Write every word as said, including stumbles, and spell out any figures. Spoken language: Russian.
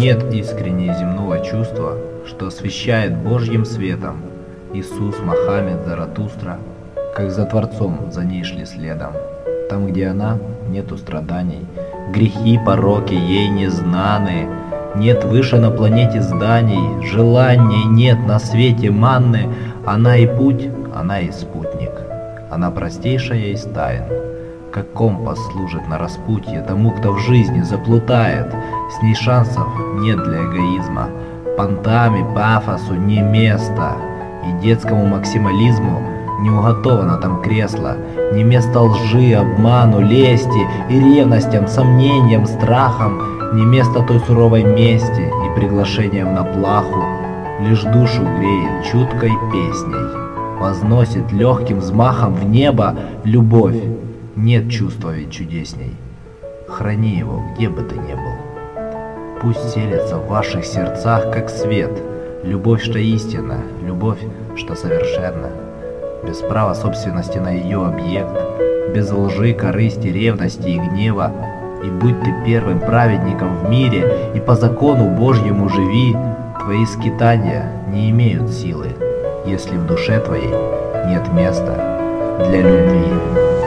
Нет искренней земного чувства, что освещает Божьим светом. Иисус, Мохаммед, Заратустра, как за Творцом за ней шли следом. Там, где она, нету страданий, грехи, пороки ей не знаны. Нет выше на планете зданий, желаний нет на свете манны. Она и путь, она и спутник, она простейшая из тайн. Как компас служит на распутье тому, кто в жизни заплутает. С ней шансов нет для эгоизма, понтами, пафосу не место. И детскому максимализму не уготовано там кресло, не место лжи, обману, лести и ревностям, сомнениям, страхам, не место той суровой мести и приглашением на плаху. Лишь душу греет чуткой песней, возносит легким взмахом в небо любовь. Нет чувства ведь чудесней. Храни его, где бы ты ни был. Пусть селится в ваших сердцах, как свет, любовь, что истинна, любовь, что совершенна, без права собственности на ее объект, без лжи, корысти, ревности и гнева. И будь ты первым праведником в мире, и по закону Божьему живи, твои скитания не имеют силы, если в душе твоей нет места для любви.